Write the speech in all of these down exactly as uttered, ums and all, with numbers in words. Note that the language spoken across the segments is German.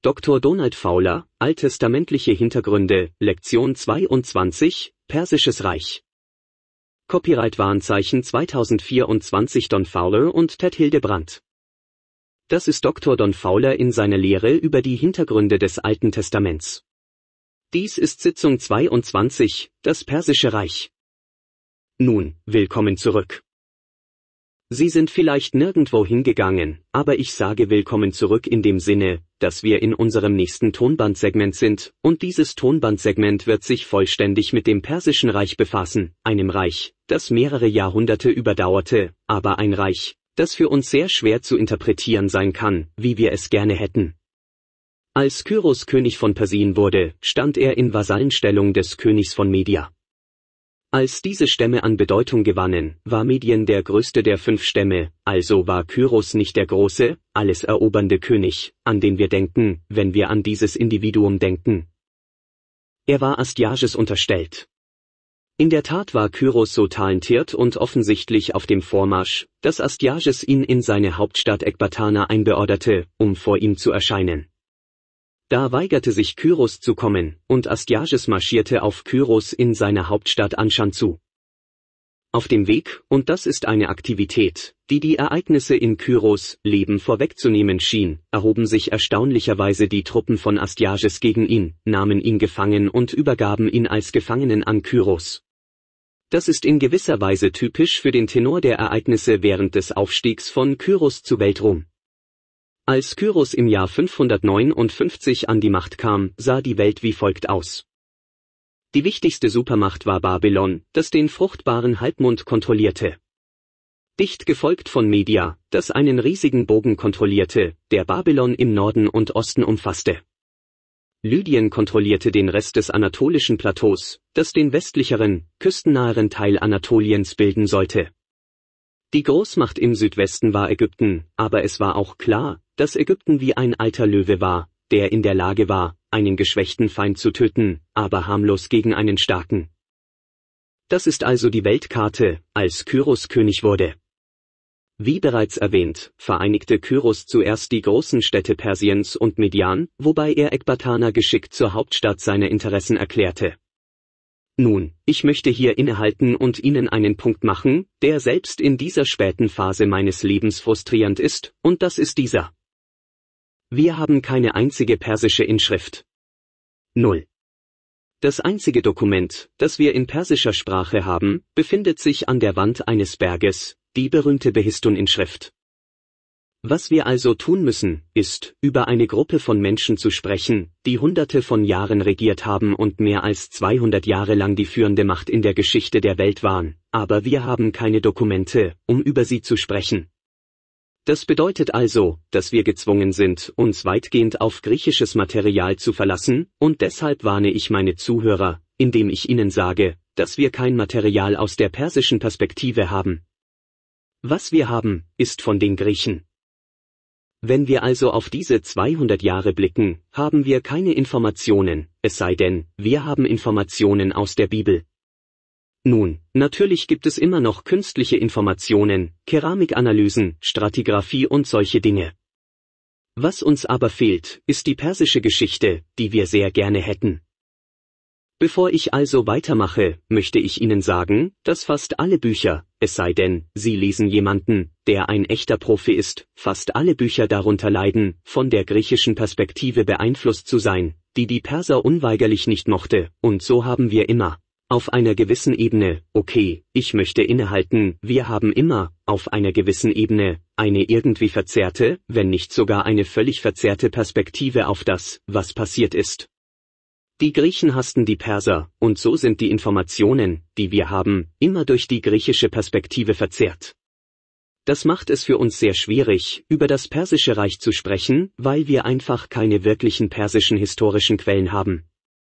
Doktor Donald Fowler, Alttestamentliche Hintergründe, Lektion zweiundzwanzig, Persisches Reich. Copyright Warnzeichen zweitausendvierundzwanzig Don Fowler und Ted Hildebrandt. Das ist Doktor Don Fowler in seiner Lehre über die Hintergründe des Alten Testaments. Dies ist Sitzung zweiundzwanzig, das Persische Reich. Nun, willkommen zurück. Sie sind vielleicht nirgendwo hingegangen, aber ich sage willkommen zurück in dem Sinne, dass wir in unserem nächsten Tonbandsegment sind, und dieses Tonbandsegment wird sich vollständig mit dem Persischen Reich befassen, einem Reich, das mehrere Jahrhunderte überdauerte, aber ein Reich, das für uns sehr schwer zu interpretieren sein kann, wie wir es gerne hätten. Als Kyros König von Persien wurde, stand er in Vasallenstellung des Königs von Media. Als diese Stämme an Bedeutung gewannen, war Medien der größte der fünf Stämme, also war Kyros nicht der große, alles erobernde König, an den wir denken, wenn wir an dieses Individuum denken. Er war Astyages unterstellt. In der Tat war Kyros so talentiert und offensichtlich auf dem Vormarsch, dass Astyages ihn in seine Hauptstadt Ekbatana einbeorderte, um vor ihm zu erscheinen. Da weigerte sich Kyros zu kommen, und Astyages marschierte auf Kyros in seiner Hauptstadt Anshan zu. Auf dem Weg, und das ist eine Aktivität, die die Ereignisse in Kyros' Leben vorwegzunehmen schien, erhoben sich erstaunlicherweise die Truppen von Astyages gegen ihn, nahmen ihn gefangen und übergaben ihn als Gefangenen an Kyros. Das ist in gewisser Weise typisch für den Tenor der Ereignisse während des Aufstiegs von Kyros zu Weltruhm. Als Kyros im Jahr fünfhundertneunundfünfzig an die Macht kam, sah die Welt wie folgt aus. Die wichtigste Supermacht war Babylon, das den fruchtbaren Halbmond kontrollierte. Dicht gefolgt von Media, das einen riesigen Bogen kontrollierte, der Babylon im Norden und Osten umfasste. Lydien kontrollierte den Rest des anatolischen Plateaus, das den westlicheren, küstennaheren Teil Anatoliens bilden sollte. Die Großmacht im Südwesten war Ägypten, aber es war auch klar, dass Ägypten wie ein alter Löwe war, der in der Lage war, einen geschwächten Feind zu töten, aber harmlos gegen einen starken. Das ist also die Weltkarte, als Kyros König wurde. Wie bereits erwähnt, vereinigte Kyros zuerst die großen Städte Persiens und Median, wobei er Ekbatana geschickt zur Hauptstadt seiner Interessen erklärte. Nun, ich möchte hier innehalten und Ihnen einen Punkt machen, der selbst in dieser späten Phase meines Lebens frustrierend ist, und das ist dieser. Wir haben keine einzige persische Inschrift. Null. Das einzige Dokument, das wir in persischer Sprache haben, befindet sich an der Wand eines Berges, die berühmte Behistun-Inschrift. Was wir also tun müssen, ist, über eine Gruppe von Menschen zu sprechen, die hunderte von Jahren regiert haben und mehr als zweihundert Jahre lang die führende Macht in der Geschichte der Welt waren, aber wir haben keine Dokumente, um über sie zu sprechen. Das bedeutet also, dass wir gezwungen sind, uns weitgehend auf griechisches Material zu verlassen, und deshalb warne ich meine Zuhörer, indem ich ihnen sage, dass wir kein Material aus der persischen Perspektive haben. Was wir haben, ist von den Griechen. Wenn wir also auf diese zweihundert Jahre blicken, haben wir keine Informationen, es sei denn, wir haben Informationen aus der Bibel. Nun, natürlich gibt es immer noch künstliche Informationen, Keramikanalysen, Stratigraphie und solche Dinge. Was uns aber fehlt, ist die persische Geschichte, die wir sehr gerne hätten. Bevor ich also weitermache, möchte ich Ihnen sagen, dass fast alle Bücher, es sei denn, Sie lesen jemanden, der ein echter Profi ist, fast alle Bücher darunter leiden, von der griechischen Perspektive beeinflusst zu sein, die die Perser unweigerlich nicht mochte, und so haben wir immer, auf einer gewissen Ebene, okay, ich möchte innehalten, wir haben immer, auf einer gewissen Ebene, eine irgendwie verzerrte, wenn nicht sogar eine völlig verzerrte Perspektive auf das, was passiert ist. Die Griechen hassten die Perser, und so sind die Informationen, die wir haben, immer durch die griechische Perspektive verzerrt. Das macht es für uns sehr schwierig, über das Persische Reich zu sprechen, weil wir einfach keine wirklichen persischen historischen Quellen haben.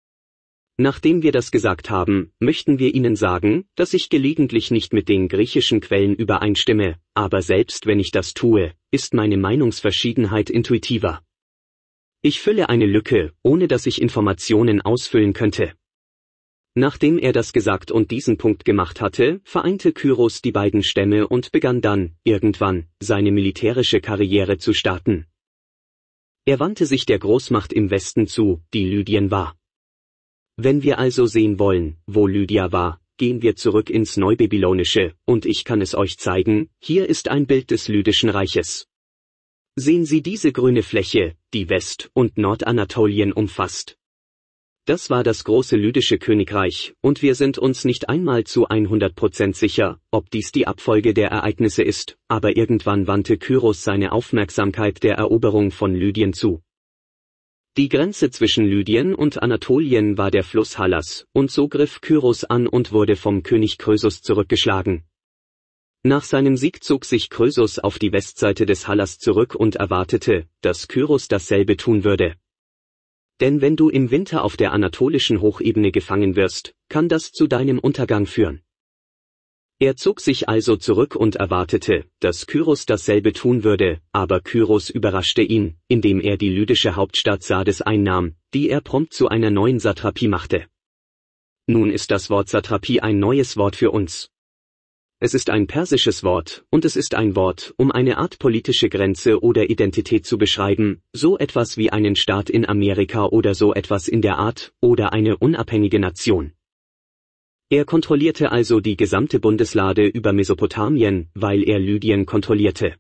Nachdem wir das gesagt haben, möchten wir Ihnen sagen, dass ich gelegentlich nicht mit den griechischen Quellen übereinstimme, aber selbst wenn ich das tue, ist meine Meinungsverschiedenheit intuitiver. Ich fülle eine Lücke, ohne dass ich Informationen ausfüllen könnte. Nachdem er das gesagt und diesen Punkt gemacht hatte, vereinte Kyros die beiden Stämme und begann dann, irgendwann, seine militärische Karriere zu starten. Er wandte sich der Großmacht im Westen zu, die Lydien war. Wenn wir also sehen wollen, wo Lydia war, gehen wir zurück ins Neubabylonische, und ich kann es euch zeigen, hier ist ein Bild des Lydischen Reiches. Sehen Sie diese grüne Fläche, die West- und Nordanatolien umfasst. Das war das große Lydische Königreich, und wir sind uns nicht einmal zu hundert Prozent sicher, ob dies die Abfolge der Ereignisse ist, aber irgendwann wandte Kyros seine Aufmerksamkeit der Eroberung von Lydien zu. Die Grenze zwischen Lydien und Anatolien war der Fluss Hallas, und so griff Kyros an und wurde vom König Krösus zurückgeschlagen. Nach seinem Sieg zog sich Krösus auf die Westseite des Hallas zurück und erwartete, dass Kyros dasselbe tun würde. Denn wenn du im Winter auf der anatolischen Hochebene gefangen wirst, kann das zu deinem Untergang führen. Er zog sich also zurück und erwartete, dass Kyros dasselbe tun würde, aber Kyros überraschte ihn, indem er die lydische Hauptstadt Sardes einnahm, die er prompt zu einer neuen Satrapie machte. Nun ist das Wort Satrapie ein neues Wort für uns. Es ist ein persisches Wort, und es ist ein Wort, um eine Art politische Grenze oder Identität zu beschreiben, so etwas wie einen Staat in Amerika oder so etwas in der Art, oder eine unabhängige Nation. Er kontrollierte also die gesamte Bundeslade über Mesopotamien, weil er Lydien kontrollierte.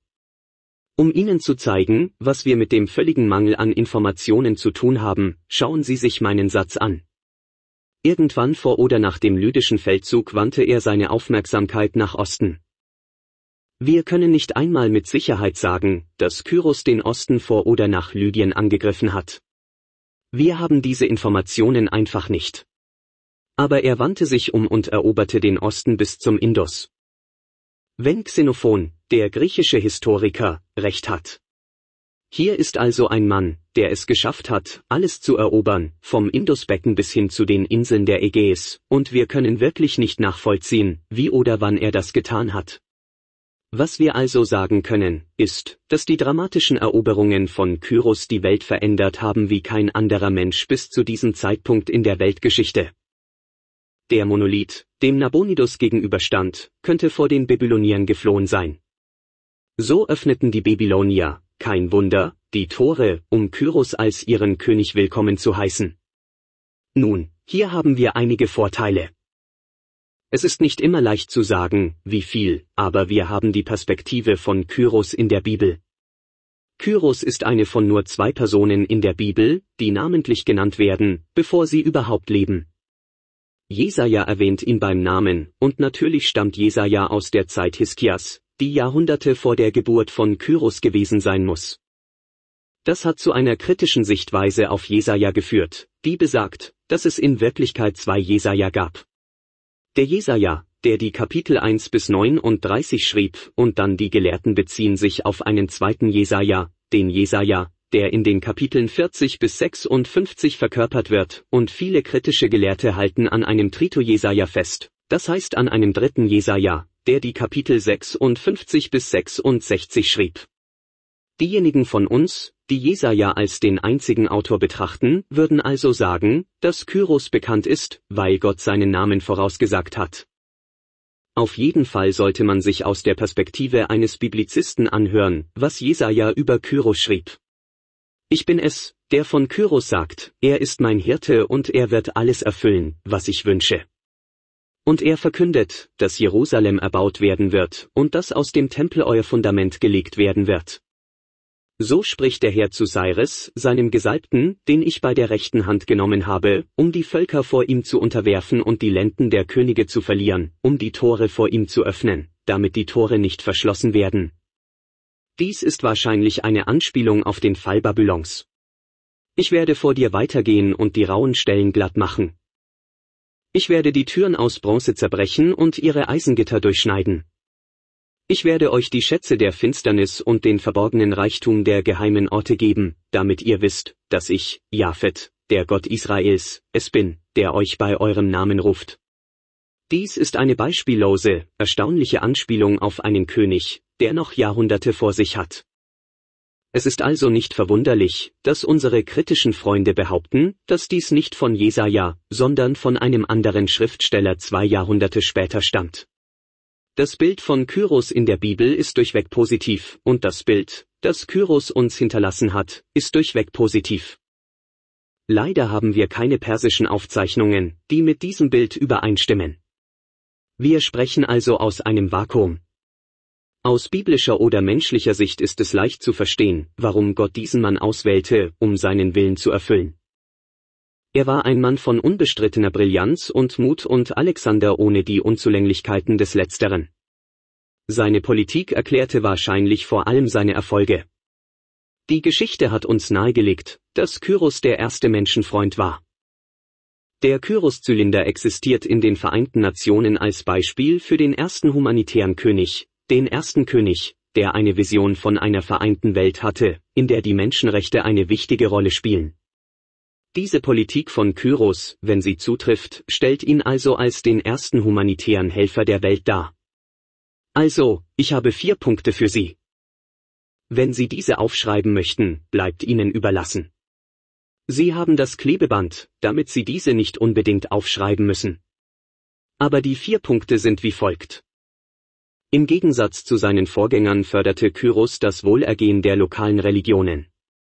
Um Ihnen zu zeigen, was wir mit dem völligen Mangel an Informationen zu tun haben, schauen Sie sich meinen Satz an. Irgendwann vor oder nach dem lydischen Feldzug wandte er seine Aufmerksamkeit nach Osten. Wir können nicht einmal mit Sicherheit sagen, dass Kyros den Osten vor oder nach Lydien angegriffen hat. Wir haben diese Informationen einfach nicht. Aber er wandte sich um und eroberte den Osten bis zum Indus. Wenn Xenophon, der griechische Historiker, recht hat. Hier ist also ein Mann, der es geschafft hat, alles zu erobern, vom Indusbecken bis hin zu den Inseln der Ägäis, und wir können wirklich nicht nachvollziehen, wie oder wann er das getan hat. Was wir also sagen können, ist, dass die dramatischen Eroberungen von Kyros die Welt verändert haben wie kein anderer Mensch bis zu diesem Zeitpunkt in der Weltgeschichte. Der Monolith, dem Nabonidus gegenüberstand, könnte vor den Babyloniern geflohen sein. So öffneten die Babylonier, kein Wunder, die Tore, um Kyros als ihren König willkommen zu heißen. Nun, hier haben wir einige Vorteile. Es ist nicht immer leicht zu sagen, wie viel, aber wir haben die Perspektive von Kyros in der Bibel. Kyros ist eine von nur zwei Personen in der Bibel, die namentlich genannt werden, bevor sie überhaupt leben. Jesaja erwähnt ihn beim Namen, und natürlich stammt Jesaja aus der Zeit Hiskias, die Jahrhunderte vor der Geburt von Kyros gewesen sein muss. Das hat zu einer kritischen Sichtweise auf Jesaja geführt, die besagt, dass es in Wirklichkeit zwei Jesaja gab. Der Jesaja, der die Kapitel eins bis neununddreißig schrieb, und dann die Gelehrten beziehen sich auf einen zweiten Jesaja, den Jesaja, der in den Kapiteln vierzig bis sechsundfünfzig verkörpert wird, und viele kritische Gelehrte halten an einem Trito-Jesaja fest, das heißt an einem dritten Jesaja, der die Kapitel sechsundfünfzig bis sechsundsechzig schrieb. Diejenigen von uns, die Jesaja als den einzigen Autor betrachten, würden also sagen, dass Kyros bekannt ist, weil Gott seinen Namen vorausgesagt hat. Auf jeden Fall sollte man sich aus der Perspektive eines Biblizisten anhören, was Jesaja über Kyros schrieb. Ich bin es, der von Kyros sagt, er ist mein Hirte und er wird alles erfüllen, was ich wünsche. Und er verkündet, dass Jerusalem erbaut werden wird und dass aus dem Tempel euer Fundament gelegt werden wird. So spricht der Herr zu Cyrus, seinem Gesalbten, den ich bei der rechten Hand genommen habe, um die Völker vor ihm zu unterwerfen und die Lenden der Könige zu verlieren, um die Tore vor ihm zu öffnen, damit die Tore nicht verschlossen werden. Dies ist wahrscheinlich eine Anspielung auf den Fall Babylons. Ich werde vor dir weitergehen und die rauen Stellen glatt machen. Ich werde die Türen aus Bronze zerbrechen und ihre Eisengitter durchschneiden. Ich werde euch die Schätze der Finsternis und den verborgenen Reichtum der geheimen Orte geben, damit ihr wisst, dass ich, Japhet, der Gott Israels, es bin, der euch bei eurem Namen ruft. Dies ist eine beispiellose, erstaunliche Anspielung auf einen König, der noch Jahrhunderte vor sich hat. Es ist also nicht verwunderlich, dass unsere kritischen Freunde behaupten, dass dies nicht von Jesaja, sondern von einem anderen Schriftsteller zwei Jahrhunderte später stammt. Das Bild von Kyros in der Bibel ist durchweg positiv, und das Bild, das Kyros uns hinterlassen hat, ist durchweg positiv. Leider haben wir keine persischen Aufzeichnungen, die mit diesem Bild übereinstimmen. Wir sprechen also aus einem Vakuum. Aus biblischer oder menschlicher Sicht ist es leicht zu verstehen, warum Gott diesen Mann auswählte, um seinen Willen zu erfüllen. Er war ein Mann von unbestrittener Brillanz und Mut und Alexander ohne die Unzulänglichkeiten des Letzteren. Seine Politik erklärte wahrscheinlich vor allem seine Erfolge. Die Geschichte hat uns nahegelegt, dass Kyros der erste Menschenfreund war. Der Kyros-Zylinder existiert in den Vereinten Nationen als Beispiel für den ersten humanitären König, den ersten König, der eine Vision von einer vereinten Welt hatte, in der die Menschenrechte eine wichtige Rolle spielen. Diese Politik von Kyros, wenn sie zutrifft, stellt ihn also als den ersten humanitären Helfer der Welt dar. Also, ich habe vier Punkte für Sie. Wenn Sie diese aufschreiben möchten, bleibt Ihnen überlassen. Sie haben das Klebeband, damit Sie diese nicht unbedingt aufschreiben müssen. Aber die vier Punkte sind wie folgt. Im Gegensatz zu seinen Vorgängern förderte Kyros das Wohlergehen der lokalen Religionen.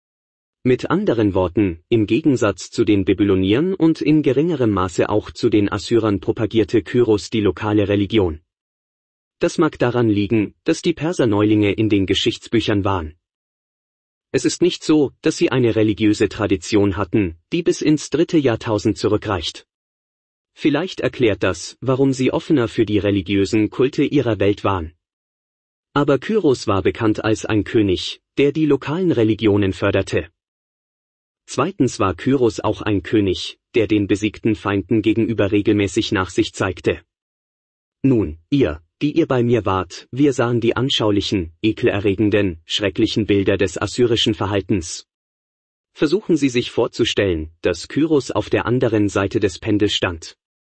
Mit anderen Worten, im Gegensatz zu den Babyloniern und in geringerem Maße auch zu den Assyrern propagierte Kyros die lokale Religion. Das mag daran liegen, dass die Perser Neulinge in den Geschichtsbüchern waren. Es ist nicht so, dass sie eine religiöse Tradition hatten, die bis ins dritte Jahrtausend zurückreicht. Vielleicht erklärt das, warum sie offener für die religiösen Kulte ihrer Welt waren. Aber Kyros war bekannt als ein König, der die lokalen Religionen förderte. Zweitens war Kyros auch ein König, der den besiegten Feinden gegenüber regelmäßig Nachsicht zeigte. Nun, ihr, die ihr bei mir wart, wir sahen die anschaulichen, ekelerregenden, schrecklichen Bilder des assyrischen Verhaltens. Versuchen Sie sich vorzustellen, dass Kyros auf der anderen Seite des Pendels stand.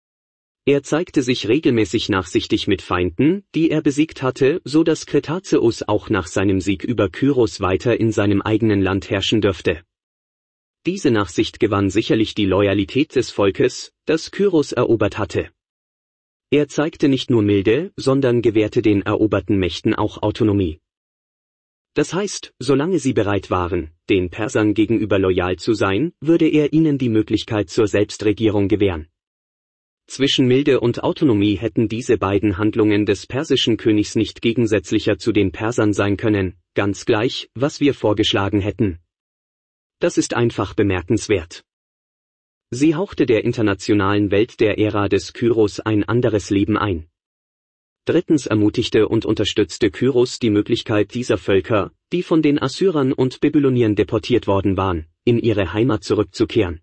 Er zeigte sich regelmäßig nachsichtig mit Feinden, die er besiegt hatte, so dass Kretazeus auch nach seinem Sieg über Kyros weiter in seinem eigenen Land herrschen dürfte. Diese Nachsicht gewann sicherlich die Loyalität des Volkes, das Kyros erobert hatte. Er zeigte nicht nur Milde, sondern gewährte den eroberten Mächten auch Autonomie. Das heißt, solange sie bereit waren, den Persern gegenüber loyal zu sein, würde er ihnen die Möglichkeit zur Selbstregierung gewähren. Zwischen Milde und Autonomie hätten diese beiden Handlungen des persischen Königs nicht gegensätzlicher zu den Persern sein können, ganz gleich, was wir vorgeschlagen hätten. Das ist einfach bemerkenswert. Sie hauchte der internationalen Welt der Ära des Kyros ein anderes Leben ein. Drittens ermutigte und unterstützte Kyros die Möglichkeit dieser Völker, die von den Assyrern und Babyloniern deportiert worden waren, in ihre Heimat zurückzukehren.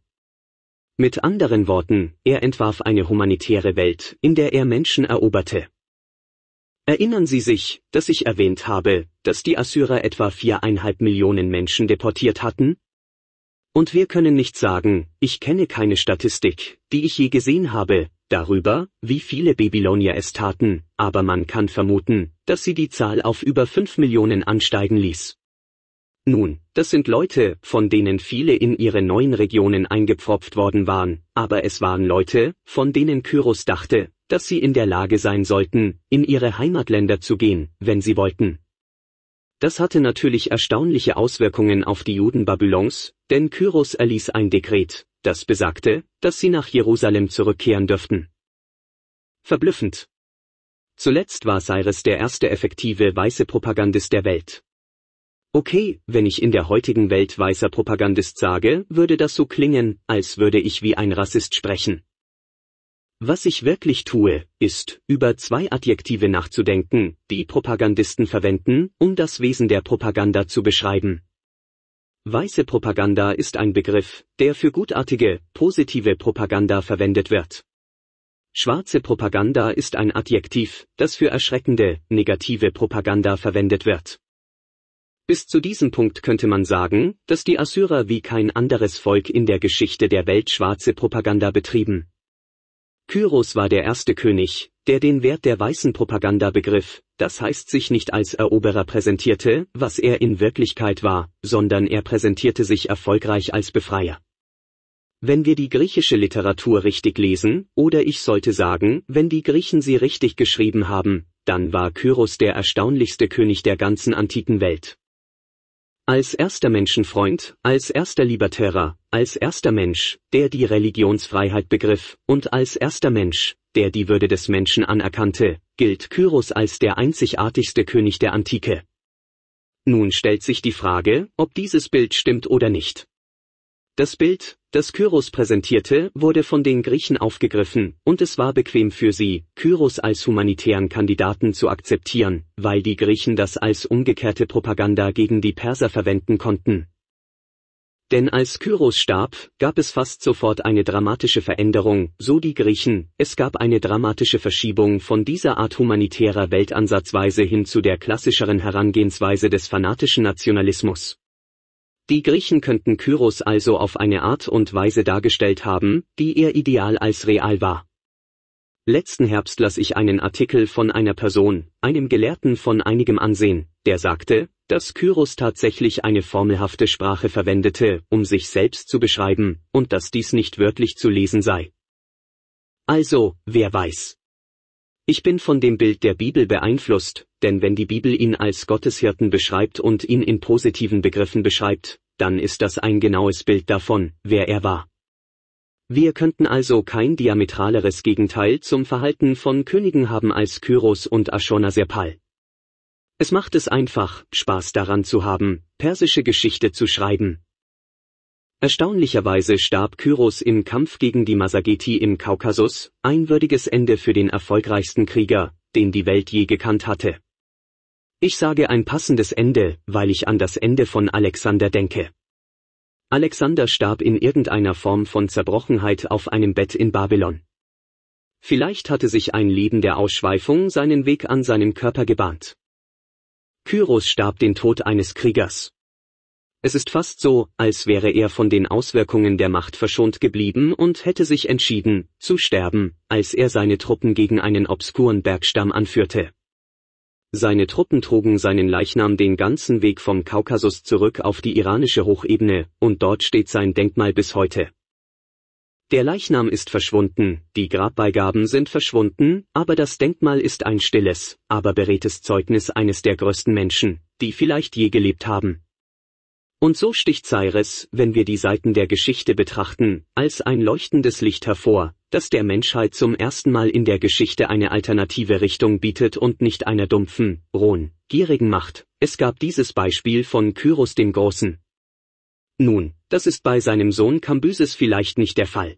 Mit anderen Worten, er entwarf eine humanitäre Welt, in der er Menschen eroberte. Erinnern Sie sich, dass ich erwähnt habe, dass die Assyrer etwa viereinhalb Millionen Menschen deportiert hatten? Und wir können nicht sagen, ich kenne keine Statistik, die ich je gesehen habe, darüber, wie viele Babylonier es taten, aber man kann vermuten, dass sie die Zahl auf über fünf Millionen ansteigen ließ. Nun, das sind Leute, von denen viele in ihre neuen Regionen eingepfropft worden waren, aber es waren Leute, von denen Kyros dachte, dass sie in der Lage sein sollten, in ihre Heimatländer zu gehen, wenn sie wollten. Das hatte natürlich erstaunliche Auswirkungen auf die Juden Babylons, denn Kyros erließ ein Dekret, das besagte, dass sie nach Jerusalem zurückkehren dürften. Verblüffend. Zuletzt war Cyrus der erste effektive weiße Propagandist der Welt. Okay, wenn ich in der heutigen Welt weißer Propagandist sage, würde das so klingen, als würde ich wie ein Rassist sprechen. Was ich wirklich tue, ist, über zwei Adjektive nachzudenken, die Propagandisten verwenden, um das Wesen der Propaganda zu beschreiben. Weiße Propaganda ist ein Begriff, der für gutartige, positive Propaganda verwendet wird. Schwarze Propaganda ist ein Adjektiv, das für erschreckende, negative Propaganda verwendet wird. Bis zu diesem Punkt könnte man sagen, dass die Assyrer wie kein anderes Volk in der Geschichte der Welt schwarze Propaganda betrieben. Kyros war der erste König, der den Wert der weißen Propaganda begriff, das heißt sich nicht als Eroberer präsentierte, was er in Wirklichkeit war, sondern er präsentierte sich erfolgreich als Befreier. Wenn wir die griechische Literatur richtig lesen, oder ich sollte sagen, wenn die Griechen sie richtig geschrieben haben, dann war Kyros der erstaunlichste König der ganzen antiken Welt. Als erster Menschenfreund, als erster Libertärer, als erster Mensch, der die Religionsfreiheit begriff, und als erster Mensch, der die Würde des Menschen anerkannte, gilt Kyros als der einzigartigste König der Antike. Nun stellt sich die Frage, ob dieses Bild stimmt oder nicht. Das Bild, das Kyros präsentierte, wurde von den Griechen aufgegriffen, und es war bequem für sie, Kyros als humanitären Kandidaten zu akzeptieren, weil die Griechen das als umgekehrte Propaganda gegen die Perser verwenden konnten. Denn als Kyros starb, gab es fast sofort eine dramatische Veränderung, so die Griechen, es gab eine dramatische Verschiebung von dieser Art humanitärer Weltansatzweise hin zu der klassischeren Herangehensweise des fanatischen Nationalismus. Die Griechen könnten Kyros also auf eine Art und Weise dargestellt haben, die ihr Ideal als real war. Letzten Herbst las ich einen Artikel von einer Person, einem Gelehrten von einigem Ansehen, der sagte, dass Kyros tatsächlich eine formelhafte Sprache verwendete, um sich selbst zu beschreiben, und dass dies nicht wörtlich zu lesen sei. Also, wer weiß. Ich bin von dem Bild der Bibel beeinflusst, denn wenn die Bibel ihn als Gotteshirten beschreibt und ihn in positiven Begriffen beschreibt, dann ist das ein genaues Bild davon, wer er war. Wir könnten also kein diametraleres Gegenteil zum Verhalten von Königen haben als Kyros und Ashurnasirpal. Es macht es einfach, Spaß daran zu haben, persische Geschichte zu schreiben. Erstaunlicherweise starb Kyros im Kampf gegen die Massageti im Kaukasus, ein würdiges Ende für den erfolgreichsten Krieger, den die Welt je gekannt hatte. Ich sage ein passendes Ende, weil ich an das Ende von Alexander denke. Alexander starb in irgendeiner Form von Zerbrochenheit auf einem Bett in Babylon. Vielleicht hatte sich ein Leben der Ausschweifung seinen Weg an seinem Körper gebahnt. Kyros starb den Tod eines Kriegers. Es ist fast so, als wäre er von den Auswirkungen der Macht verschont geblieben und hätte sich entschieden, zu sterben, als er seine Truppen gegen einen obskuren Bergstamm anführte. Seine Truppen trugen seinen Leichnam den ganzen Weg vom Kaukasus zurück auf die iranische Hochebene, und dort steht sein Denkmal bis heute. Der Leichnam ist verschwunden, die Grabbeigaben sind verschwunden, aber das Denkmal ist ein stilles, aber beredtes Zeugnis eines der größten Menschen, die vielleicht je gelebt haben. Und so sticht Cyrus, wenn wir die Seiten der Geschichte betrachten, als ein leuchtendes Licht hervor, das der Menschheit zum ersten Mal in der Geschichte eine alternative Richtung bietet und nicht einer dumpfen, rohen, gierigen Macht. Es gab dieses Beispiel von Kyros dem Großen. Nun, das ist bei seinem Sohn Kambyses vielleicht nicht der Fall.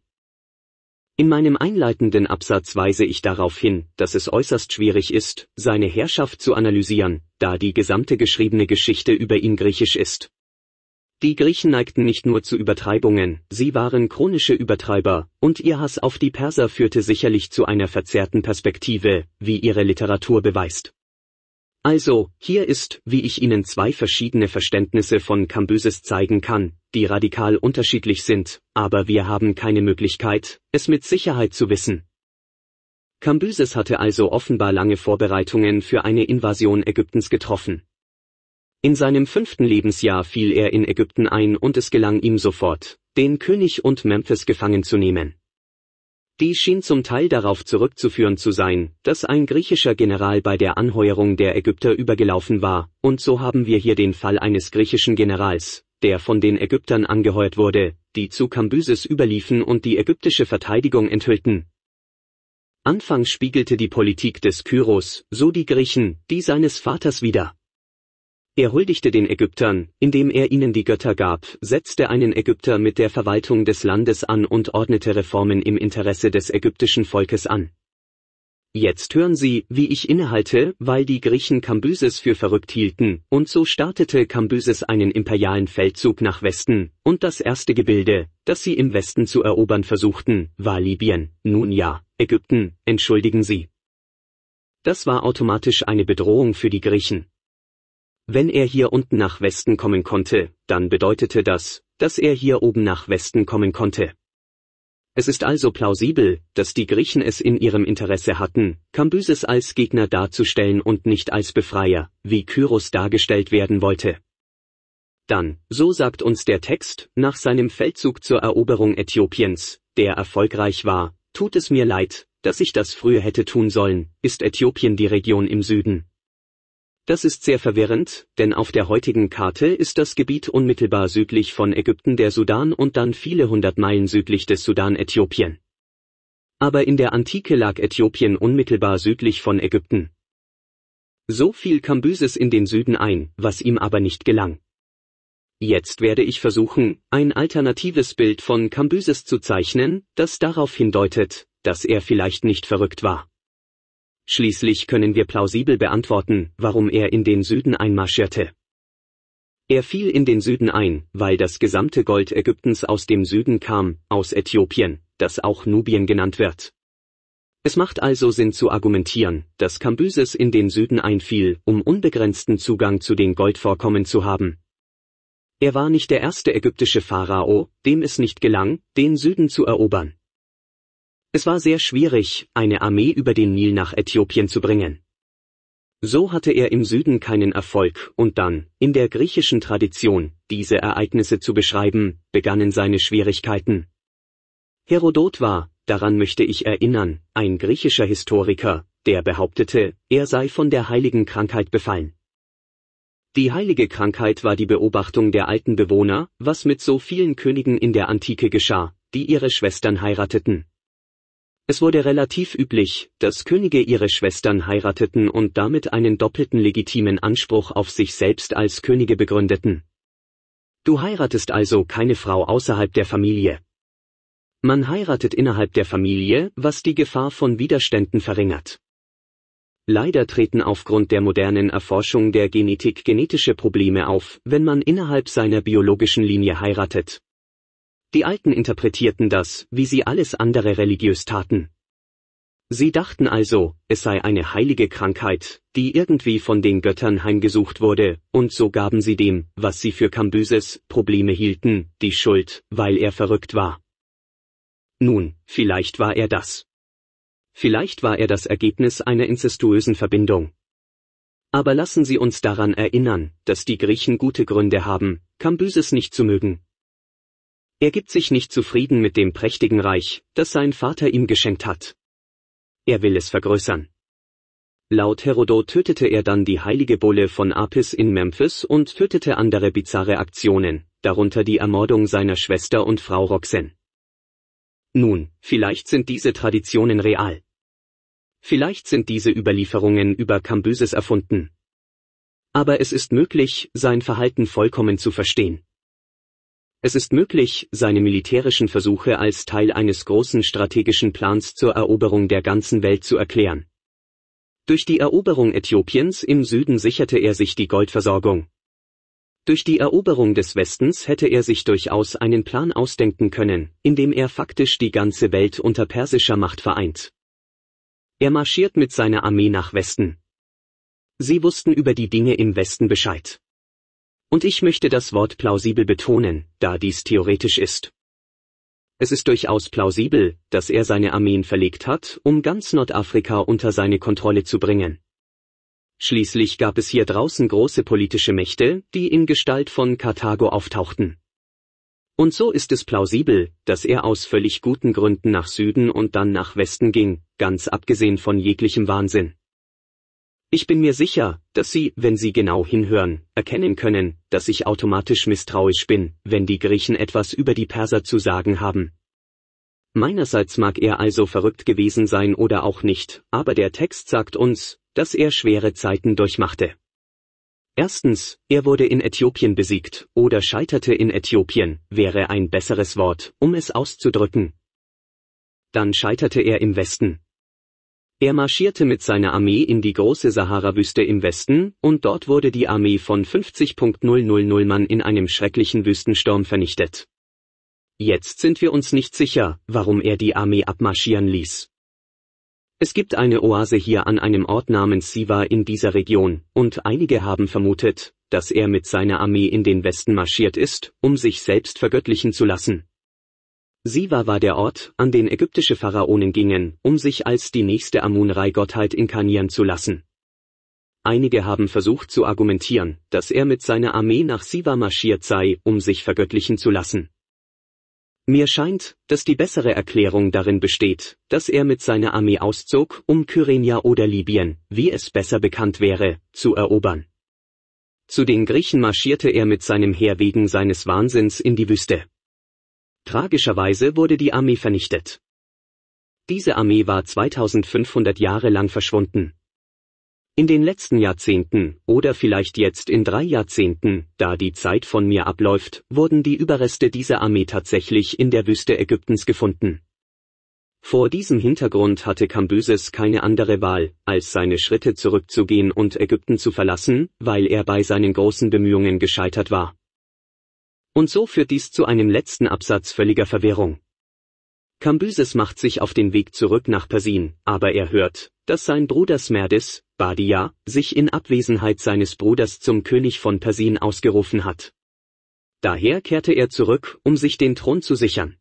In meinem einleitenden Absatz weise ich darauf hin, dass es äußerst schwierig ist, seine Herrschaft zu analysieren, da die gesamte geschriebene Geschichte über ihn griechisch ist. Die Griechen neigten nicht nur zu Übertreibungen, sie waren chronische Übertreiber, und ihr Hass auf die Perser führte sicherlich zu einer verzerrten Perspektive, wie ihre Literatur beweist. Also, hier ist, wie ich Ihnen zwei verschiedene Verständnisse von Kambyses zeigen kann, die radikal unterschiedlich sind, aber wir haben keine Möglichkeit, es mit Sicherheit zu wissen. Kambyses hatte also offenbar lange Vorbereitungen für eine Invasion Ägyptens getroffen. In seinem fünften Lebensjahr fiel er in Ägypten ein und es gelang ihm sofort, den König und Memphis gefangen zu nehmen. Dies schien zum Teil darauf zurückzuführen zu sein, dass ein griechischer General bei der Anheuerung der Ägypter übergelaufen war, und so haben wir hier den Fall eines griechischen Generals, der von den Ägyptern angeheuert wurde, die zu Kambyses überliefen und die ägyptische Verteidigung enthüllten. Anfangs spiegelte die Politik des Kyros, so die Griechen, die seines Vaters wider. Er huldigte den Ägyptern, indem er ihnen die Götter gab, setzte einen Ägypter mit der Verwaltung des Landes an und ordnete Reformen im Interesse des ägyptischen Volkes an. Jetzt hören Sie, wie ich innehalte, weil die Griechen Kambyses für verrückt hielten, und so startete Kambyses einen imperialen Feldzug nach Westen, und das erste Gebilde, das sie im Westen zu erobern versuchten, war Libyen, nun ja, Ägypten, entschuldigen Sie. Das war automatisch eine Bedrohung für die Griechen. Wenn er hier unten nach Westen kommen konnte, dann bedeutete das, dass er hier oben nach Westen kommen konnte. Es ist also plausibel, dass die Griechen es in ihrem Interesse hatten, Kambyses als Gegner darzustellen und nicht als Befreier, wie Kyros dargestellt werden wollte. Dann, so sagt uns der Text, nach seinem Feldzug zur Eroberung Äthiopiens, der erfolgreich war, tut es mir leid, dass ich das früher hätte tun sollen, ist Äthiopien die Region im Süden. Das ist sehr verwirrend, denn auf der heutigen Karte ist das Gebiet unmittelbar südlich von Ägypten der Sudan und dann viele hundert Meilen südlich des Sudan Äthiopien. Aber in der Antike lag Äthiopien unmittelbar südlich von Ägypten. So fiel Kambyses in den Süden ein, was ihm aber nicht gelang. Jetzt werde ich versuchen, ein alternatives Bild von Kambyses zu zeichnen, das darauf hindeutet, dass er vielleicht nicht verrückt war. Schließlich können wir plausibel beantworten, warum er in den Süden einmarschierte. Er fiel in den Süden ein, weil das gesamte Gold Ägyptens aus dem Süden kam, aus Äthiopien, das auch Nubien genannt wird. Es macht also Sinn zu argumentieren, dass Kambyses in den Süden einfiel, um unbegrenzten Zugang zu den Goldvorkommen zu haben. Er war nicht der erste ägyptische Pharao, dem es nicht gelang, den Süden zu erobern. Es war sehr schwierig, eine Armee über den Nil nach Äthiopien zu bringen. So hatte er im Süden keinen Erfolg und dann, in der griechischen Tradition, diese Ereignisse zu beschreiben, begannen seine Schwierigkeiten. Herodot war, daran möchte ich erinnern, ein griechischer Historiker, der behauptete, er sei von der heiligen Krankheit befallen. Die heilige Krankheit war die Beobachtung der alten Bewohner, was mit so vielen Königen in der Antike geschah, die ihre Schwestern heirateten. Es wurde relativ üblich, dass Könige ihre Schwestern heirateten und damit einen doppelten legitimen Anspruch auf sich selbst als Könige begründeten. Du heiratest also keine Frau außerhalb der Familie. Man heiratet innerhalb der Familie, was die Gefahr von Widerständen verringert. Leider treten aufgrund der modernen Erforschung der Genetik genetische Probleme auf, wenn man innerhalb seiner biologischen Linie heiratet. Die Alten interpretierten das, wie sie alles andere religiös taten. Sie dachten also, es sei eine heilige Krankheit, die irgendwie von den Göttern heimgesucht wurde, und so gaben sie dem, was sie für Kambyses Probleme hielten, die Schuld, weil er verrückt war. Nun, vielleicht war er das. Vielleicht war er das Ergebnis einer inzestuösen Verbindung. Aber lassen Sie uns daran erinnern, dass die Griechen gute Gründe haben, Kambyses nicht zu mögen. Er gibt sich nicht zufrieden mit dem prächtigen Reich, das sein Vater ihm geschenkt hat. Er will es vergrößern. Laut Herodot tötete er dann die heilige Bulle von Apis in Memphis und tötete andere bizarre Aktionen, darunter die Ermordung seiner Schwester und Frau Roxen. Nun, vielleicht sind diese Traditionen real. Vielleicht sind diese Überlieferungen über Kambyses erfunden. Aber es ist möglich, sein Verhalten vollkommen zu verstehen. Es ist möglich, seine militärischen Versuche als Teil eines großen strategischen Plans zur Eroberung der ganzen Welt zu erklären. Durch die Eroberung Äthiopiens im Süden sicherte er sich die Goldversorgung. Durch die Eroberung des Westens hätte er sich durchaus einen Plan ausdenken können, in dem er faktisch die ganze Welt unter persischer Macht vereint. Er marschiert mit seiner Armee nach Westen. Sie wussten über die Dinge im Westen Bescheid. Und ich möchte das Wort plausibel betonen, da dies theoretisch ist. Es ist durchaus plausibel, dass er seine Armeen verlegt hat, um ganz Nordafrika unter seine Kontrolle zu bringen. Schließlich gab es hier draußen große politische Mächte, die in Gestalt von Karthago auftauchten. Und so ist es plausibel, dass er aus völlig guten Gründen nach Süden und dann nach Westen ging, ganz abgesehen von jeglichem Wahnsinn. Ich bin mir sicher, dass Sie, wenn Sie genau hinhören, erkennen können, dass ich automatisch misstrauisch bin, wenn die Griechen etwas über die Perser zu sagen haben. Meinerseits mag er also verrückt gewesen sein oder auch nicht, aber der Text sagt uns, dass er schwere Zeiten durchmachte. Erstens, er wurde in Äthiopien besiegt, oder scheiterte in Äthiopien, wäre ein besseres Wort, um es auszudrücken. Dann scheiterte er im Westen. Er marschierte mit seiner Armee in die große Sahara-Wüste im Westen, und dort wurde die Armee von fünfzigtausend Mann in einem schrecklichen Wüstensturm vernichtet. Jetzt sind wir uns nicht sicher, warum er die Armee abmarschieren ließ. Es gibt eine Oase hier an einem Ort namens Siwa in dieser Region, und einige haben vermutet, dass er mit seiner Armee in den Westen marschiert ist, um sich selbst vergöttlichen zu lassen. Siwa war der Ort, an den ägyptische Pharaonen gingen, um sich als die nächste Amun-Ra-Gottheit inkarnieren zu lassen. Einige haben versucht zu argumentieren, dass er mit seiner Armee nach Siwa marschiert sei, um sich vergöttlichen zu lassen. Mir scheint, dass die bessere Erklärung darin besteht, dass er mit seiner Armee auszog, um Kyrenia oder Libyen, wie es besser bekannt wäre, zu erobern. Zu den Griechen marschierte er mit seinem Heer wegen seines Wahnsinns in die Wüste. Tragischerweise wurde die Armee vernichtet. Diese Armee war zweitausendfünfhundert Jahre lang verschwunden. In den letzten Jahrzehnten, oder vielleicht jetzt in drei Jahrzehnten, da die Zeit von mir abläuft, wurden die Überreste dieser Armee tatsächlich in der Wüste Ägyptens gefunden. Vor diesem Hintergrund hatte Kambyses keine andere Wahl, als seine Schritte zurückzugehen und Ägypten zu verlassen, weil er bei seinen großen Bemühungen gescheitert war. Und so führt dies zu einem letzten Absatz völliger Verwirrung. Kambyses macht sich auf den Weg zurück nach Persien, aber er hört, dass sein Bruder Smerdis, Badia, sich in Abwesenheit seines Bruders zum König von Persien ausgerufen hat. Daher kehrte er zurück, um sich den Thron zu sichern.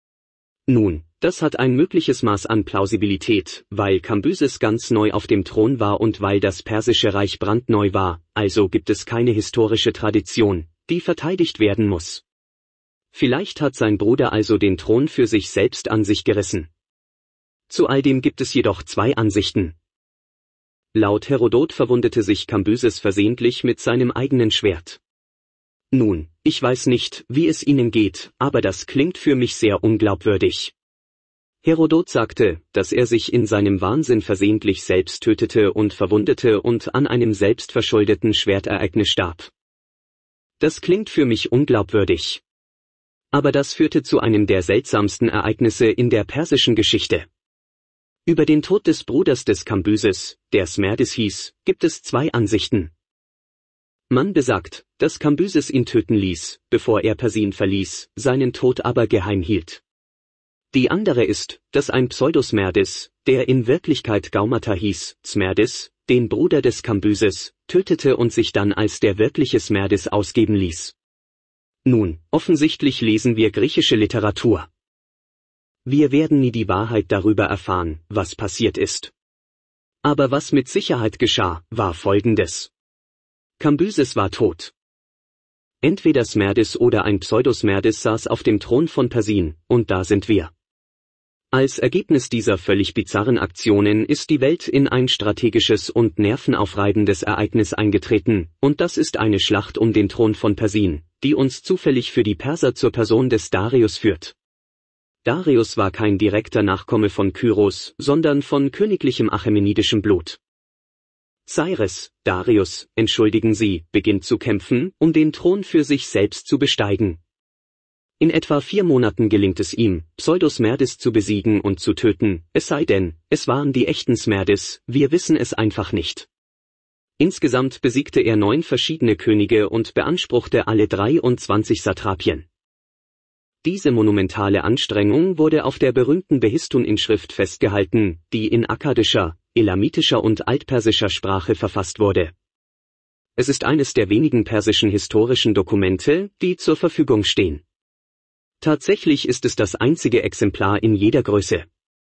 Nun, das hat ein mögliches Maß an Plausibilität, weil Kambyses ganz neu auf dem Thron war und weil das persische Reich brandneu war, also gibt es keine historische Tradition, die verteidigt werden muss. Vielleicht hat sein Bruder also den Thron für sich selbst an sich gerissen. Zu all dem gibt es jedoch zwei Ansichten. Laut Herodot verwundete sich Kambyses versehentlich mit seinem eigenen Schwert. Nun, ich weiß nicht, wie es Ihnen geht, aber das klingt für mich sehr unglaubwürdig. Herodot sagte, dass er sich in seinem Wahnsinn versehentlich selbst tötete und verwundete und an einem selbstverschuldeten Schwertereignis starb. Das klingt für mich unglaubwürdig. Aber das führte zu einem der seltsamsten Ereignisse in der persischen Geschichte. Über den Tod des Bruders des Kambyses, der Smerdis hieß, gibt es zwei Ansichten. Man besagt, dass Kambyses ihn töten ließ, bevor er Persien verließ, seinen Tod aber geheim hielt. Die andere ist, dass ein Pseudo-Smerdis, der in Wirklichkeit Gaumata hieß, Smerdis, den Bruder des Kambyses, tötete und sich dann als der wirkliche Smerdis ausgeben ließ. Nun, offensichtlich lesen wir griechische Literatur. Wir werden nie die Wahrheit darüber erfahren, was passiert ist. Aber was mit Sicherheit geschah, war Folgendes. Kambyses war tot. Entweder Smerdis oder ein Pseudosmerdis saß auf dem Thron von Persien, und da sind wir. Als Ergebnis dieser völlig bizarren Aktionen ist die Welt in ein strategisches und nervenaufreibendes Ereignis eingetreten, und das ist eine Schlacht um den Thron von Persien, die uns zufällig für die Perser zur Person des Darius führt. Darius war kein direkter Nachkomme von Kyros, sondern von königlichem achämenidischem Blut. Cyrus, Darius, entschuldigen Sie, beginnt zu kämpfen, um den Thron für sich selbst zu besteigen. In etwa vier Monaten gelingt es ihm, Pseudo-Smerdis zu besiegen und zu töten, es sei denn, es waren die echten Smerdis, wir wissen es einfach nicht. Insgesamt besiegte er neun verschiedene Könige und beanspruchte alle dreiundzwanzig Satrapien. Diese monumentale Anstrengung wurde auf der berühmten Behistun-Inschrift festgehalten, die in akkadischer, elamitischer und altpersischer Sprache verfasst wurde. Es ist eines der wenigen persischen historischen Dokumente, die zur Verfügung stehen. Tatsächlich ist es das einzige Exemplar in jeder Größe.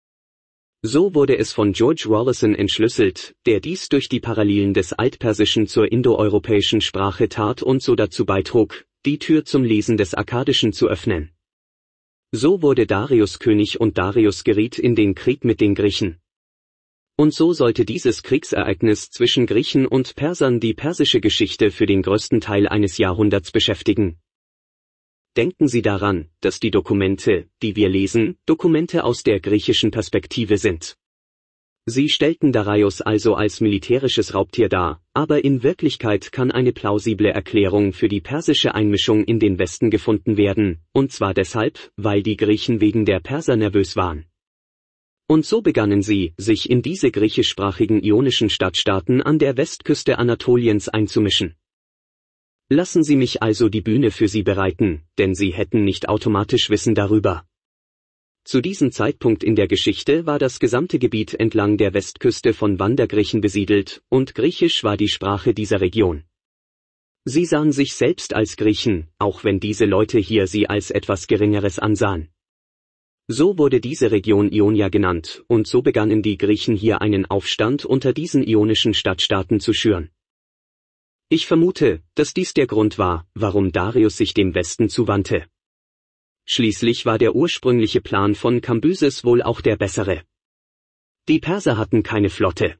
So wurde es von George Rawlinson entschlüsselt, der dies durch die Parallelen des Altpersischen zur indoeuropäischen Sprache tat und so dazu beitrug, die Tür zum Lesen des Akkadischen zu öffnen. So wurde Darius König und Darius geriet in den Krieg mit den Griechen. Und so sollte dieses Kriegsereignis zwischen Griechen und Persern die persische Geschichte für den größten Teil eines Jahrhunderts beschäftigen. Denken Sie daran, dass die Dokumente, die wir lesen, Dokumente aus der griechischen Perspektive sind. Sie stellten Darius also als militärisches Raubtier dar, aber in Wirklichkeit kann eine plausible Erklärung für die persische Einmischung in den Westen gefunden werden, und zwar deshalb, weil die Griechen wegen der Perser nervös waren. Und so begannen sie, sich in diese griechischsprachigen ionischen Stadtstaaten an der Westküste Anatoliens einzumischen. Lassen Sie mich also die Bühne für Sie bereiten, denn Sie hätten nicht automatisch Wissen darüber. Zu diesem Zeitpunkt in der Geschichte war das gesamte Gebiet entlang der Westküste von Wandergriechen besiedelt, und Griechisch war die Sprache dieser Region. Sie sahen sich selbst als Griechen, auch wenn diese Leute hier sie als etwas Geringeres ansahen. So wurde diese Region Ionia genannt, und so begannen die Griechen hier einen Aufstand unter diesen ionischen Stadtstaaten zu schüren. Ich vermute, dass dies der Grund war, warum Darius sich dem Westen zuwandte. schließlich war der ursprüngliche Plan von Kambyses wohl auch der bessere. Die Perser hatten keine Flotte.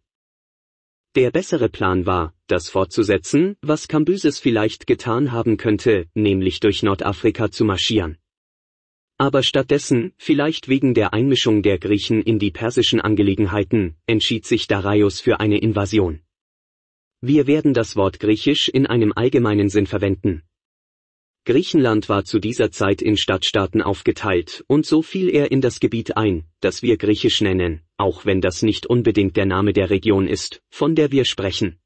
Der bessere Plan war, das fortzusetzen, was Kambyses vielleicht getan haben könnte, nämlich durch Nordafrika zu marschieren. Aber stattdessen, vielleicht wegen der Einmischung der Griechen in die persischen Angelegenheiten, entschied sich Dareios für eine Invasion. Wir werden das Wort Griechisch in einem allgemeinen Sinn verwenden. Griechenland war zu dieser Zeit in Stadtstaaten aufgeteilt, und so fiel er in das Gebiet ein, das wir Griechisch nennen, auch wenn das nicht unbedingt der Name der Region ist, von der wir sprechen.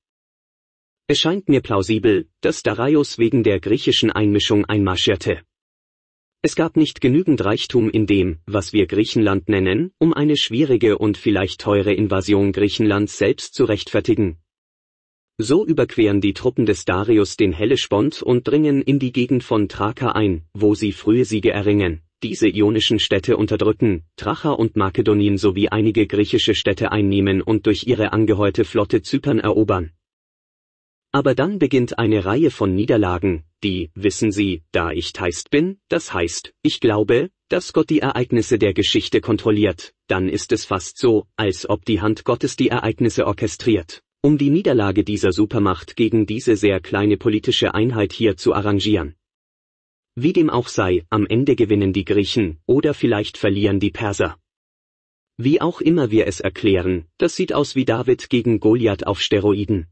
Es scheint mir plausibel, dass Dareios wegen der griechischen Einmischung einmarschierte. Es gab nicht genügend Reichtum in dem, was wir Griechenland nennen, um eine schwierige und vielleicht teure Invasion Griechenlands selbst zu rechtfertigen. So überqueren die Truppen des Darius den Hellespont und dringen in die Gegend von Thraca ein, wo sie frühe Siege erringen, diese ionischen Städte unterdrücken, Tracha und Makedonien sowie einige griechische Städte einnehmen und durch ihre angeheuerte Flotte Zypern erobern. Aber dann beginnt eine Reihe von Niederlagen, die, wissen Sie, da ich Theist bin, das heißt, ich glaube, dass Gott die Ereignisse der Geschichte kontrolliert, dann ist es fast so, als ob die Hand Gottes die Ereignisse orchestriert, um die Niederlage dieser Supermacht gegen diese sehr kleine politische Einheit hier zu arrangieren. Wie dem auch sei, am Ende gewinnen die Griechen, oder vielleicht verlieren die Perser. Wie auch immer wir es erklären, das sieht aus wie David gegen Goliath auf Steroiden.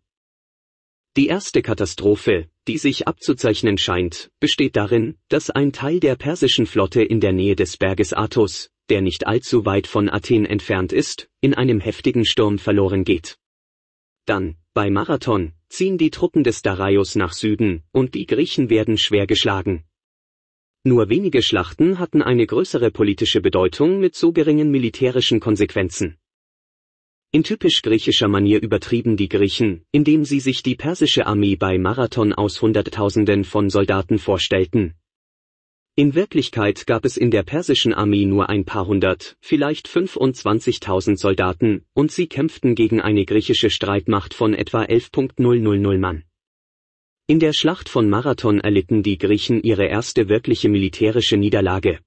Die erste Katastrophe, die sich abzuzeichnen scheint, besteht darin, dass ein Teil der persischen Flotte in der Nähe des Berges Athos, der nicht allzu weit von Athen entfernt ist, in einem heftigen Sturm verloren geht. Dann, bei Marathon, ziehen die Truppen des Dareios nach Süden, und die Griechen werden schwer geschlagen. Nur wenige Schlachten hatten eine größere politische Bedeutung mit so geringen militärischen Konsequenzen. In typisch griechischer Manier übertrieben die Griechen, indem sie sich die persische Armee bei Marathon aus Hunderttausenden von Soldaten vorstellten. In Wirklichkeit gab es in der persischen Armee nur ein paar hundert, vielleicht fünfundzwanzigtausend Soldaten, und sie kämpften gegen eine griechische Streitmacht von etwa elftausend Mann. In der Schlacht von Marathon erlitten die Griechen ihre erste wirkliche militärische Niederlage.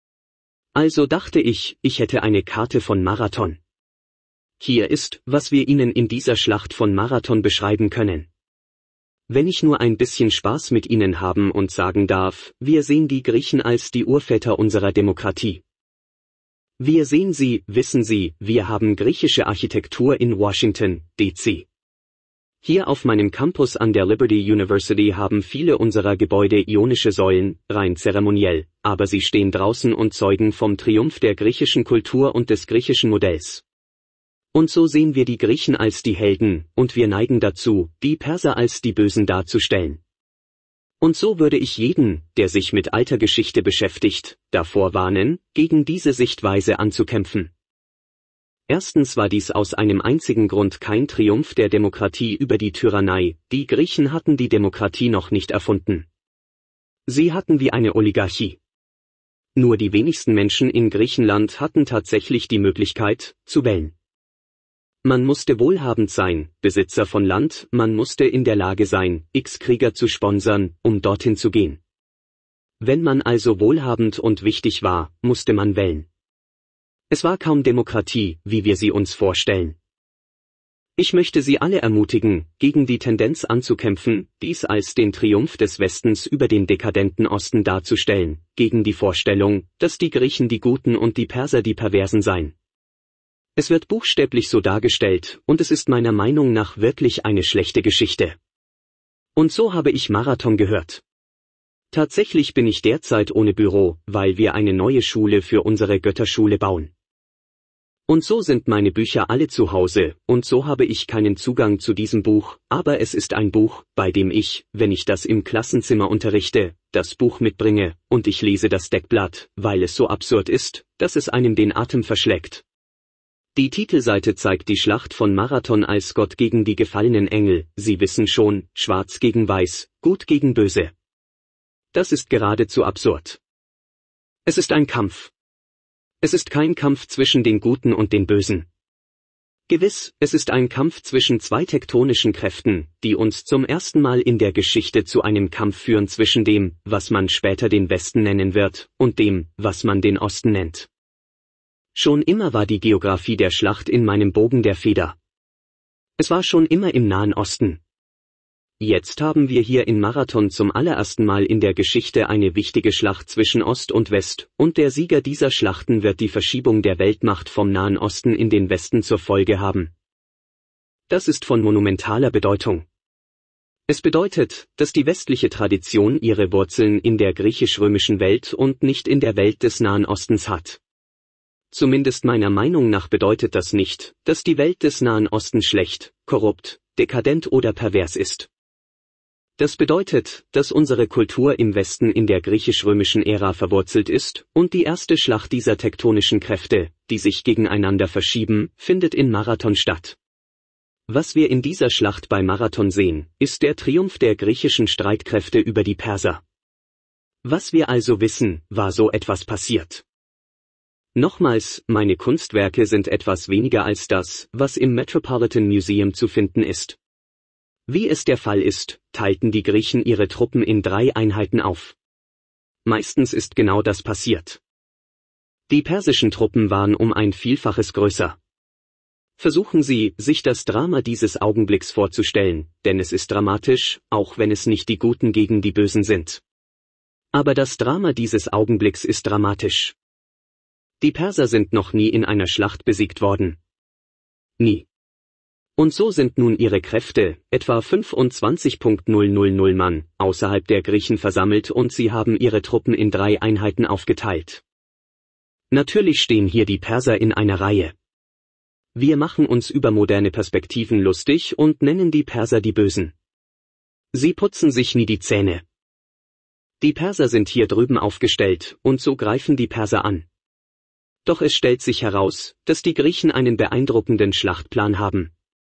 Also dachte ich, ich hätte eine Karte von Marathon. Hier ist, was wir Ihnen in dieser Schlacht von Marathon beschreiben können. Wenn ich nur ein bisschen Spaß mit Ihnen haben und sagen darf, wir sehen die Griechen als die Urväter unserer Demokratie. Wir sehen sie, wissen Sie, wir haben griechische Architektur in Washington, D C Hier auf meinem Campus an der Liberty University haben viele unserer Gebäude ionische Säulen, rein zeremoniell, aber sie stehen draußen und zeugen vom Triumph der griechischen Kultur und des griechischen Modells. Und so sehen wir die Griechen als die Helden, und wir neigen dazu, die Perser als die Bösen darzustellen. Und so würde ich jeden, der sich mit alter Geschichte beschäftigt, davor warnen, gegen diese Sichtweise anzukämpfen. Erstens war dies aus einem einzigen Grund kein Triumph der Demokratie über die Tyrannei, die Griechen hatten die Demokratie noch nicht erfunden. Sie hatten wie eine Oligarchie. Nur die wenigsten Menschen in Griechenland hatten tatsächlich die Möglichkeit, zu wählen. Man musste wohlhabend sein, Besitzer von Land, man musste in der Lage sein, X Krieger zu sponsern, um dorthin zu gehen. Wenn man also wohlhabend und wichtig war, musste man wählen. Es war kaum Demokratie, wie wir sie uns vorstellen. Ich möchte Sie alle ermutigen, gegen die Tendenz anzukämpfen, dies als den Triumph des Westens über den dekadenten Osten darzustellen, gegen die Vorstellung, dass die Griechen die Guten und die Perser die Perversen seien. Es wird buchstäblich so dargestellt, und es ist meiner Meinung nach wirklich eine schlechte Geschichte. Und so habe ich Marathon gehört. Tatsächlich bin ich derzeit ohne Büro, weil wir eine neue Schule für unsere Götterschule bauen. Und so sind meine Bücher alle zu Hause, und so habe ich keinen Zugang zu diesem Buch, aber es ist ein Buch, bei dem ich, wenn ich das im Klassenzimmer unterrichte, das Buch mitbringe, und ich lese das Deckblatt, weil es so absurd ist, dass es einem den Atem verschlägt. Die Titelseite zeigt die Schlacht von Marathon als Gott gegen die gefallenen Engel, Sie wissen schon, schwarz gegen weiß, gut gegen böse. Das ist geradezu absurd. Es ist ein Kampf. Es ist kein Kampf zwischen den Guten und den Bösen. Gewiss, es ist ein Kampf zwischen zwei tektonischen Kräften, die uns zum ersten Mal in der Geschichte zu einem Kampf führen zwischen dem, was man später den Westen nennen wird, und dem, was man den Osten nennt. Schon immer war die Geografie der Schlacht in meinem Bogen der Feder. Es war schon immer im Nahen Osten. Jetzt haben wir hier in Marathon zum allerersten Mal in der Geschichte eine wichtige Schlacht zwischen Ost und West, und der Sieger dieser Schlachten wird die Verschiebung der Weltmacht vom Nahen Osten in den Westen zur Folge haben. Das ist von monumentaler Bedeutung. Es bedeutet, dass die westliche Tradition ihre Wurzeln in der griechisch-römischen Welt und nicht in der Welt des Nahen Ostens hat. Zumindest meiner Meinung nach bedeutet das nicht, dass die Welt des Nahen Ostens schlecht, korrupt, dekadent oder pervers ist. Das bedeutet, dass unsere Kultur im Westen in der griechisch-römischen Ära verwurzelt ist, und die erste Schlacht dieser tektonischen Kräfte, die sich gegeneinander verschieben, findet in Marathon statt. Was wir in dieser Schlacht bei Marathon sehen, ist der Triumph der griechischen Streitkräfte über die Perser. Was wir also wissen, war so etwas passiert. Nochmals, meine Kunstwerke sind etwas weniger als das, was im Metropolitan Museum zu finden ist. Wie es der Fall ist, teilten die Griechen ihre Truppen in drei Einheiten auf. Meistens ist genau das passiert. Die persischen Truppen waren um ein Vielfaches größer. Versuchen Sie, sich das Drama dieses Augenblicks vorzustellen, denn es ist dramatisch, auch wenn es nicht die Guten gegen die Bösen sind. Aber das Drama dieses Augenblicks ist dramatisch. Die Perser sind noch nie in einer Schlacht besiegt worden. Nie. Und so sind nun ihre Kräfte, etwa fünfundzwanzigtausend Mann, außerhalb der Griechen versammelt und sie haben ihre Truppen in drei Einheiten aufgeteilt. Natürlich stehen hier die Perser in einer Reihe. Wir machen uns über moderne Perspektiven lustig und nennen die Perser die Bösen. Sie putzen sich nie die Zähne. Die Perser sind hier drüben aufgestellt, und so greifen die Perser an. Doch es stellt sich heraus, dass die Griechen einen beeindruckenden Schlachtplan haben.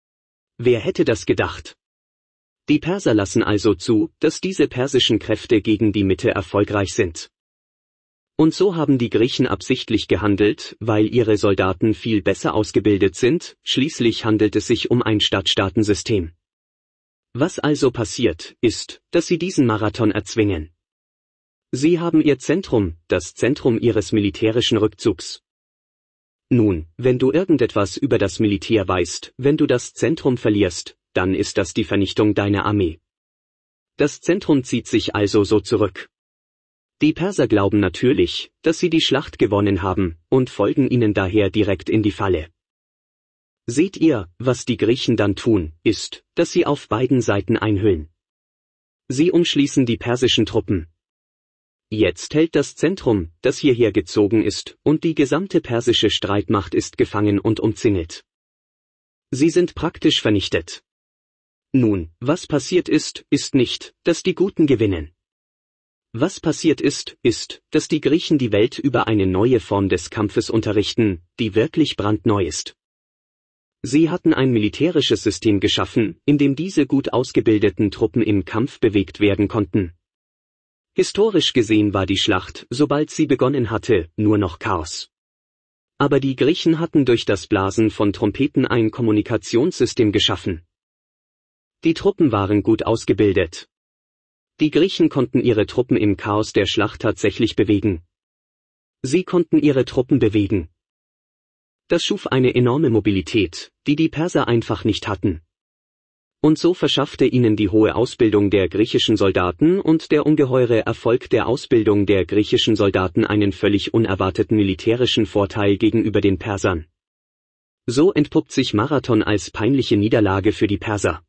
Wer hätte das gedacht? Die Perser lassen also zu, dass diese persischen Kräfte gegen die Mitte erfolgreich sind. Und so haben die Griechen absichtlich gehandelt, weil ihre Soldaten viel besser ausgebildet sind, schließlich handelt es sich um ein Stadtstaatensystem. Was also passiert, ist, dass sie diesen Marathon erzwingen. Sie haben ihr Zentrum, das Zentrum ihres militärischen Rückzugs. Nun, wenn du irgendetwas über das Militär weißt, wenn du das Zentrum verlierst, dann ist das die Vernichtung deiner Armee. Das Zentrum zieht sich also so zurück. Die Perser glauben natürlich, dass sie die Schlacht gewonnen haben, und folgen ihnen daher direkt in die Falle. Seht ihr, was die Griechen dann tun, ist, dass sie auf beiden Seiten einhüllen. Sie umschließen die persischen Truppen. Jetzt hält das Zentrum, das hierher gezogen ist, und die gesamte persische Streitmacht ist gefangen und umzingelt. Sie sind praktisch vernichtet. Nun, was passiert ist, ist nicht, dass die Guten gewinnen. Was passiert ist, ist, dass die Griechen die Welt über eine neue Form des Kampfes unterrichten, die wirklich brandneu ist. Sie hatten ein militärisches System geschaffen, in dem diese gut ausgebildeten Truppen im Kampf bewegt werden konnten. Historisch gesehen war die Schlacht, sobald sie begonnen hatte, nur noch Chaos. Aber die Griechen hatten durch das Blasen von Trompeten ein Kommunikationssystem geschaffen. Die Truppen waren gut ausgebildet. Die Griechen konnten ihre Truppen im Chaos der Schlacht tatsächlich bewegen. Sie konnten ihre Truppen bewegen. Das schuf eine enorme Mobilität, die die Perser einfach nicht hatten. Und so verschaffte ihnen die hohe Ausbildung der griechischen Soldaten und der ungeheure Erfolg der Ausbildung der griechischen Soldaten einen völlig unerwarteten militärischen Vorteil gegenüber den Persern. So entpuppt sich Marathon als peinliche Niederlage für die Perser.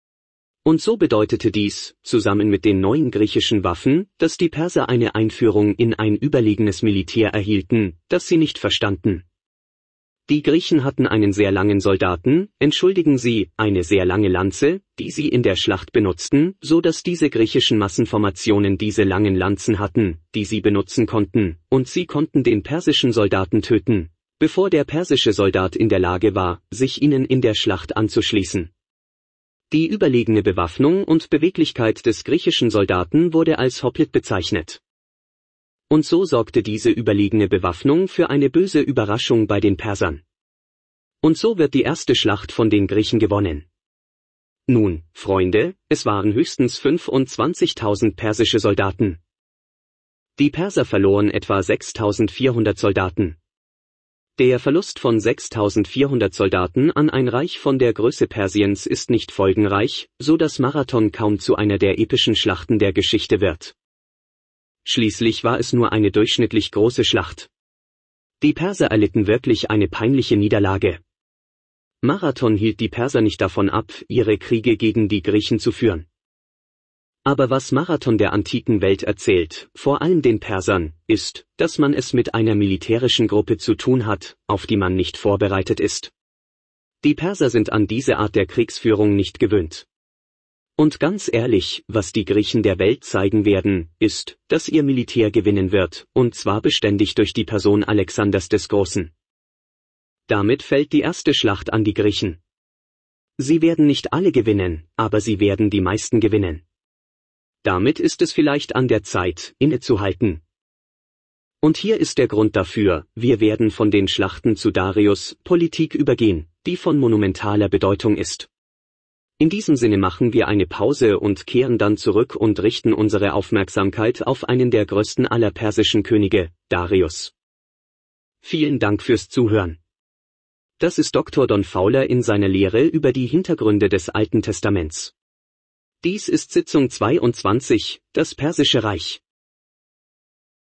Und so bedeutete dies, zusammen mit den neuen griechischen Waffen, dass die Perser eine Einführung in ein überlegenes Militär erhielten, das sie nicht verstanden. Die Griechen hatten einen sehr langen Soldaten, entschuldigen Sie, eine sehr lange Lanze, die sie in der Schlacht benutzten, so dass diese griechischen Massenformationen diese langen Lanzen hatten, die sie benutzen konnten, und sie konnten den persischen Soldaten töten, bevor der persische Soldat in der Lage war, sich ihnen in der Schlacht anzuschließen. Die überlegene Bewaffnung und Beweglichkeit des griechischen Soldaten wurde als Hoplite bezeichnet. Und so sorgte diese überlegene Bewaffnung für eine böse Überraschung bei den Persern. Und so wird die erste Schlacht von den Griechen gewonnen. Nun, Freunde, es waren höchstens fünfundzwanzigtausend persische Soldaten. Die Perser verloren etwa sechstausendvierhundert Soldaten. Der Verlust von sechstausendvierhundert Soldaten an ein Reich von der Größe Persiens ist nicht folgenreich, so dass Marathon kaum zu einer der epischen Schlachten der Geschichte wird. Schließlich war es nur eine durchschnittlich große Schlacht. Die Perser erlitten wirklich eine peinliche Niederlage. Marathon hielt die Perser nicht davon ab, ihre Kriege gegen die Griechen zu führen. Aber was Marathon der antiken Welt erzählt, vor allem den Persern, ist, dass man es mit einer militärischen Gruppe zu tun hat, auf die man nicht vorbereitet ist. Die Perser sind an diese Art der Kriegsführung nicht gewöhnt. Und ganz ehrlich, was die Griechen der Welt zeigen werden, ist, dass ihr Militär gewinnen wird, und zwar beständig durch die Person Alexanders des Großen. Damit fällt die erste Schlacht an die Griechen. Sie werden nicht alle gewinnen, aber sie werden die meisten gewinnen. Damit ist es vielleicht an der Zeit, innezuhalten. Und hier ist der Grund dafür, wir werden von den Schlachten zu Darius' Politik übergehen, die von monumentaler Bedeutung ist. In diesem Sinne machen wir eine Pause und kehren dann zurück und richten unsere Aufmerksamkeit auf einen der größten aller persischen Könige, Darius. Vielen Dank fürs Zuhören. Das ist Doktor Don Fowler in seiner Lehre über die Hintergründe des Alten Testaments. Dies ist Sitzung zweiundzwanzig, das Persische Reich.